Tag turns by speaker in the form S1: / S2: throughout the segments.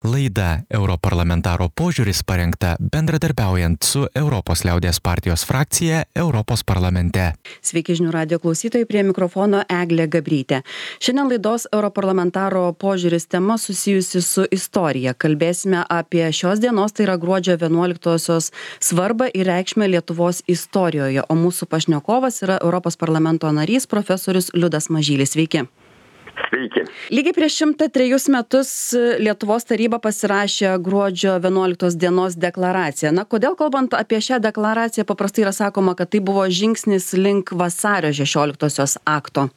S1: Laida Europarlamentaro požiūris parengta bendradarbiaujant su Europos liaudies partijos frakcija Europos parlamente.
S2: Sveiki žinių radijo klausytojai, prie mikrofono Eglė Gabrytė. Šiandien laidos Europarlamentaro požiūris tema susijusi su istorija. Kalbėsime apie šios dienos, tai yra gruodžio 11-osios svarbą ir reikšmę Lietuvos istorijoje. O mūsų pašnekovas yra Europos parlamento narys profesorius Liudas Mažylis. Sveiki.
S3: Sveiki.
S2: Lygiai prieš 103 metus Lietuvos taryba pasirašė gruodžio 11 dienos deklaraciją. Kodėl kalbant apie šią deklaraciją paprastai yra sakoma, kad tai buvo žingsnis link vasario 16-osios akto?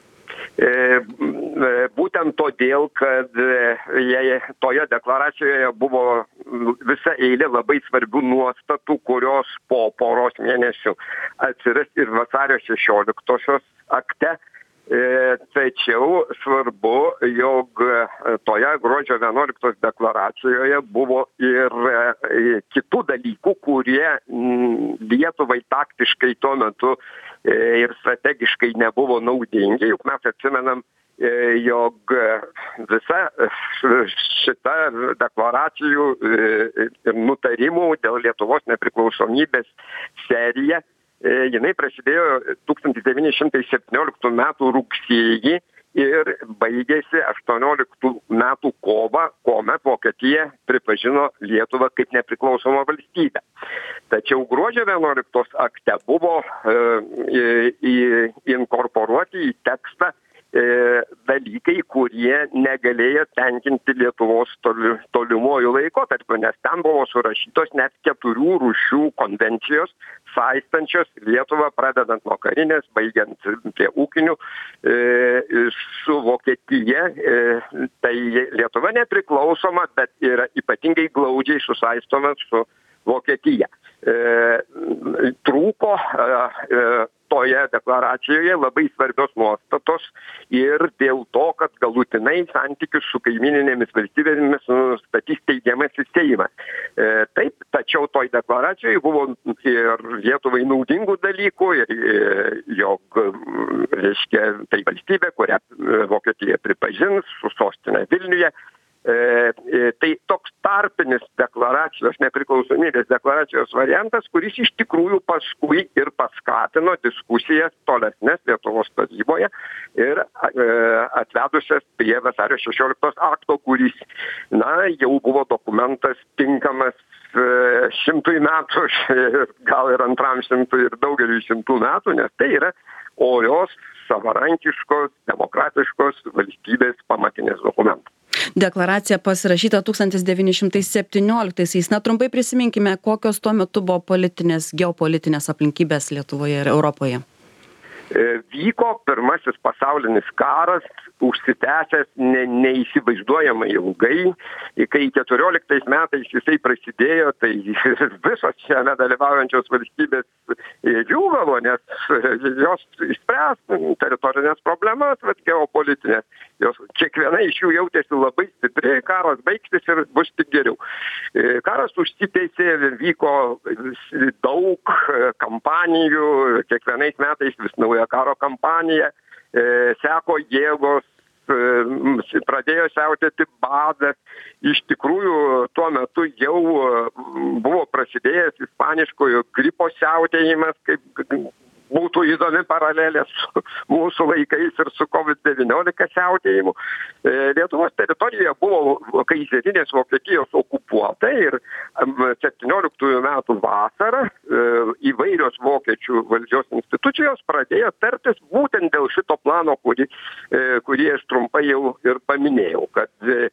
S3: Būtent todėl, kad toje deklaracijoje buvo visa eilė labai svarbių nuostatų, kurios po poros mėnesių atsiras ir vasario 16-osios akte. Tačiau svarbu, jog toje gruodžio 11 deklaracijoje buvo ir kitų dalykų, kurie Lietuvai taktiškai tuo metu ir strategiškai nebuvo naudingi. Juk mes atsimenam, jog visa šita deklaracijų ir nutarimų dėl Lietuvos nepriklausomybės serija, jinai prasidėjo 1917 metų rugsėjį ir baigėsi 18 metų kovą, kuomet Vokietija pripažino Lietuvą kaip nepriklausomą valstybę. Tačiau gruodžio 11 akte buvo inkorporuoti į tekstą dalykai, kurie negalėjo tenkinti Lietuvos tolimuoju laikotarpiu, nes ten buvo surašytos net 4 rūšių konvencijos, saistančios Lietuvą, pradedant nuo karinės, baigiant prie ūkinių, su Vokietija. Tai Lietuva nepriklausoma, bet yra ypatingai glaudžiai susaistoma su Vokietija. Trūko toje deklaracijoje labai svarbios nuostatos ir dėl to, kad galutinai santykius su kaimyninėmis valstybėmis nustatys teigiamasis Seimas. Taip, tačiau toj deklaracijoje buvo ir Lietuvai naudingų dalykų, jog, reiškia, tai valstybė, kurią Vokietija pripažins su sostinė Vilniuje. Tai toks tarpinis deklaracijos, nepriklausomybės deklaracijos variantas, kuris iš tikrųjų paskui ir paskatino diskusijas tolesnes Lietuvos taryboje ir atvedusias prie vasario 16 akto, kuris, jau buvo dokumentas tinkamas 100 metų, gal ir 200 ir daugeliui 100 metų, nes tai yra orios, savarankiškos, demokratiškos valstybės pamatinės dokumentas.
S2: Deklaracija pasirašyta 1917-aisiais. Trumpai prisiminkime, kokios tuo metu buvo geopolitinės aplinkybės Lietuvoje ir Europoje.
S3: Vyko pirmasis pasaulinis karas, užsitęsęs neįsivaizduojamai ilgai. Kai 14 metais jisai prasidėjo, tai visos šiame dalyvaujančios valstybės džiūgavo, nes jos išspręs teritorinės problemas, bet geopolitinės. Kiekviena iš jų jautėsi labai stipriai, karas baigsis ir bus tik geriau. Karas užsitęsė, vyko daug kampanijų, kiekvienais metais vis nauja karo kampanija, seko jėgos, pradėjo siautėti badas. Iš tikrųjų, tuo metu jau buvo prasidėjęs ispaniškojo gripo siautėjimas, kaip būtų įdomi paralelė su mūsų laikais ir su COVID-19 siautėjimu. Lietuvos teritorija buvo kaizerinės Vokietijos okupuota ir 17 metų vasarą įvairios vokiečių valdžios institucijos pradėjo tartis būtent dėl šito plano, kurį aš trumpai jau ir paminėjau, kad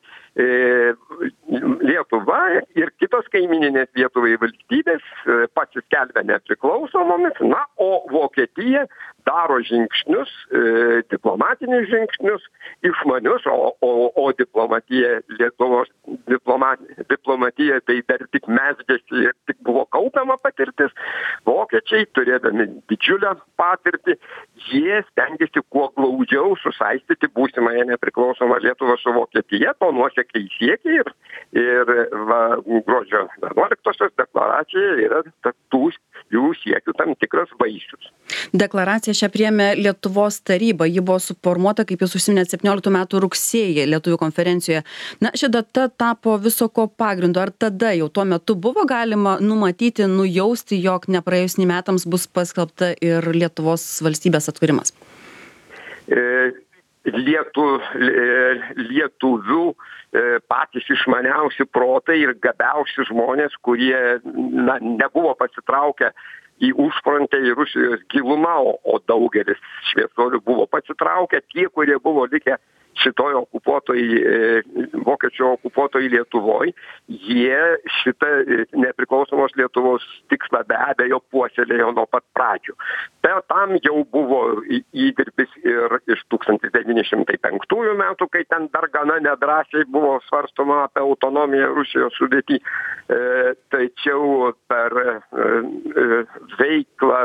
S3: Lietuva ir kitos kaimininės Lietuvai valstybės pasiskelbė nepriklausomomis, o Vokietija daro žingsnius, diplomatinius žingsnius, išmanius, o diplomatija, Lietuvos diplomatija tai dar tik mezgėsi ir tik buvo kaupiama patirtis. Vokiečiai, turėdami didžiulę patirtį, jie stengiasi kuo glaudžiau susaistyti būsimąją nepriklausomą Lietuvą su Vokietija, to nuosekliai siekia Ir gruodžio 11-osios deklaracija yra tų jų siekių tam tikras vaisius.
S2: Deklaraciją šią priėmė Lietuvos taryba. Ji buvo suformuota, kaip jūs užsiminėt, 17 metų rugsėjį Lietuvių konferencijoje. Na, ši data tapo viso ko pagrindu. Ar tada jau tuo metu buvo galima numatyti, nujausti, jog nepraėjus nei metams bus paskelbta ir Lietuvos valstybės atkūrimas?
S3: Lietuvių patys išmaniausi protai ir gabiausi žmonės, kurie nebuvo pasitraukę į užfrontę, į Rusijos gilumą, o daugelis šviesuolių buvo pasitraukę, tie, kurie buvo likę šitoj vokiečių okupuotoj Lietuvoj, jie šitą nepriklausomos Lietuvos tikslą be abejo puoselėjo nuo pat pradžių. Tam jau buvo įdirbis ir iš 1905 metų, kai ten dar gana nedrąsiai buvo svarstoma apie autonomiją Rusijos sudėtį. Tačiau per veiklą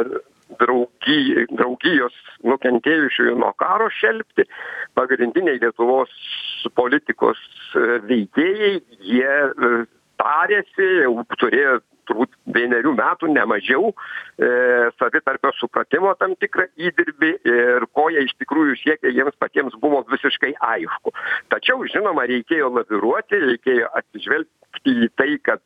S3: draugijos nukentėjusiųjų nuo karo šelpti, pagrindiniai Lietuvos politikos veikėjai, jie tarėsi, jau turėjo turbūt 1 metų, ne mažiau, savitarpio supratimo tam tikrą įdirbį ir ko jie iš tikrųjų siekė, jiems patiems buvo visiškai aišku. Tačiau, žinoma, reikėjo laviruoti, reikėjo atsižvelgti į tai, kad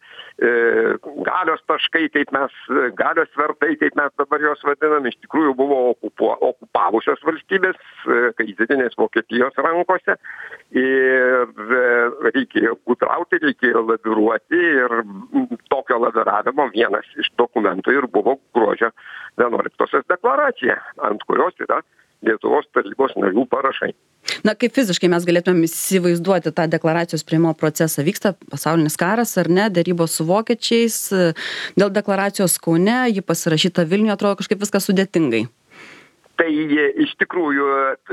S3: galios taškai, galios svertai, kaip mes dabar jos vadinam, iš tikrųjų buvo okupavusios valstybės, kaizerinės Vokietijos rankose ir reikėjo gudrauti, reikėjo laviruoti ir tokio laviravimo vienas iš dokumentų ir buvo gruodžio 11-osios deklaracija, ant kurios yra Lietuvos tarybos narių parašai.
S2: Na, kaip fiziškai mes galėtumėm įsivaizduoti tą deklaracijos priėmimo procesą? Vyksta pasaulinis karas, ar ne? Derybos su vokiečiais, dėl deklaracijos Kaune, ji pasirašyta Vilniuje, atrodo kažkaip viskas sudėtingai.
S3: Tai iš tikrųjų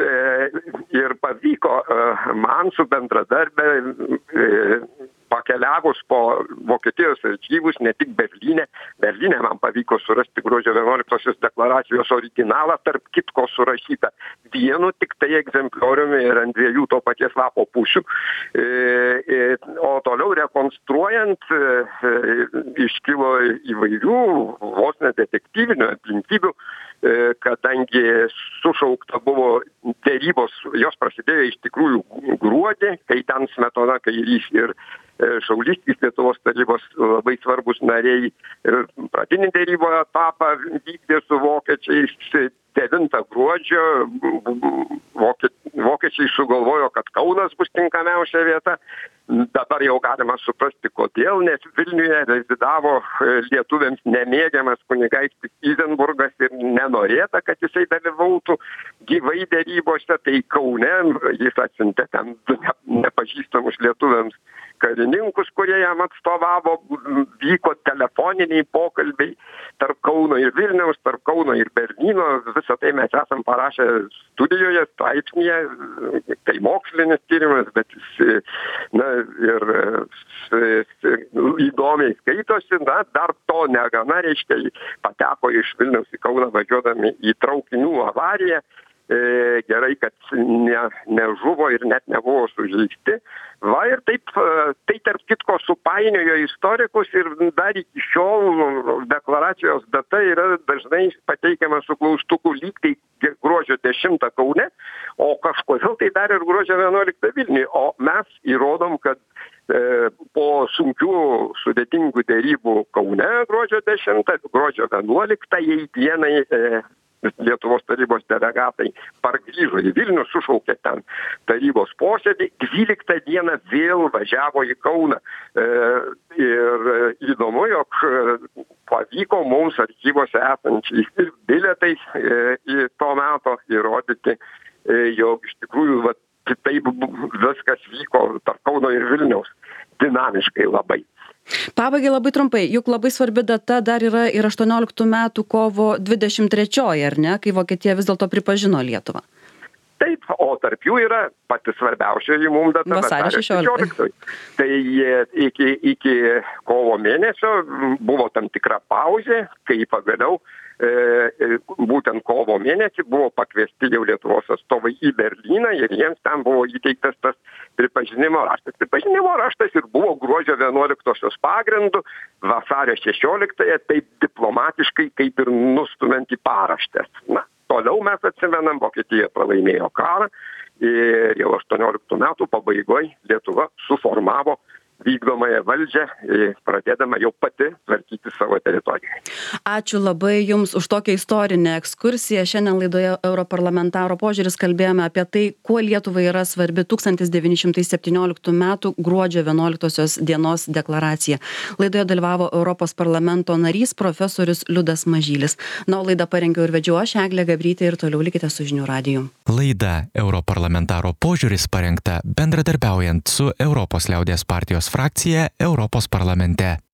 S3: ir pavyko man su bendradarbė pakeliavus po Vokietijos archyvus, ne tik Berlyne. Berlyne man pavyko surasti gruodžio 11-osios deklaracijos originalą, tarp kitko surašytą vienu tik tai egzemplioriumi ir ant 2 to paties lapo pusių. O toliau rekonstruojant iškilo įvairių vos nedetektyvinių aplinkybių, kadangi sušaukta buvo derybos, jos prasidėjo iš tikrųjų gruodį, kai ten Smetona, Kairys ir Šaulys, Lietuvos tarybos labai svarbus nariai, pradinį derybų etapą vykdė su vokiečiais. 9 gruodžio vokiečiai sugalvojo, kad Kaunas bus tinkamiausia vieta. Dabar jau galima suprasti, kodėl, nes Vilniuje rezidavo lietuviams nemėgiamas kunigaikštis Izenburgas ir nenorėta, kad jisai dalyvautų gyvai derybose. Tai Kaune jis atsiuntė ten nepažįstamus lietuviams karininkus, kurie jam atstovavo, vyko telefoniniai pokalbiai tarp Kauno ir Vilniaus, tarp Kauno ir Berlyno. Visą tai mes esam parašę studijoje, straipsnyje, tai mokslinis tyrimas, bet jis, ir įdomiai skaitosi, dar to negana, reiškia, pateko iš Vilniaus į Kauną važiuodami į traukinių avariją. Gerai, kad nežuvo ir net nebuvo sužeisti. Ir taip, tai tarp kitko supainiojo istorikus ir dar iki šiol deklaracijos data yra dažnai pateikiama su klaustuku lyg tai gruodžio 10 Kaune, o kažkodėl tai dar ir gruodžio 11 Vilniuje. O mes įrodom, kad po sunkių sudėtingų derybų Kaune gruodžio 10, gruodžio 11 dienai Lietuvos tarybos delegatai pargrįžo į Vilnių, sušaukė ten tarybos posėdį, 12 dieną vėl važiavo į Kauną. Ir įdomu, jog pavyko mums archyvose esančiais ir bilietais į to meto įrodyti, jog iš tikrųjų taip viskas vyko tarp Kauno ir Vilniaus dinamiškai labai.
S2: Pabaigai labai trumpai, juk labai svarbi data dar yra ir 18 metų kovo 23, ar ne, kai Vokietija vis dėlto pripažino Lietuvą.
S3: Taip, o tarp jų yra pati svarbiausia mums data
S2: vasario 16.
S3: Tai iki kovo mėnesio buvo tam tikra pauzė, kai pagaliau būtent kovo mėnesį buvo pakviesti jau Lietuvos atstovai į Berlyną ir jiems ten buvo įteiktas tas pripažinimo raštas. Pripažinimo raštas ir buvo gruodžio 11-osios pagrindu, vasario 16-ąją taip diplomatiškai kaip ir nustumiant į paraštės. Na, toliau mes atsimenam, Vokietija pralaimėjo karą ir jau 18 metų pabaigoje Lietuva suformavo vykdomąją valdžią, pradėdama jau pati tvarkyti savo teritoriją.
S2: Ačiū labai Jums už tokią istorinę ekskursiją. Šiandien laidoje Europarlamentaro požiūris kalbėjome apie tai, kuo Lietuvai yra svarbi 1917 metų gruodžio 11-osios dienos deklaracija. Laidoje dalyvavo Europos parlamento narys profesorius Liudas Mažylis. Na, o laidą parengiau ir vedžiau aš, Eglė Gabrytė, ir toliau likite su Žinių radiju.
S1: Laida Europarlamentaro požiūris parengta bendradarbiaujant su Europos liaudies partijos frakcija Europos parlamente.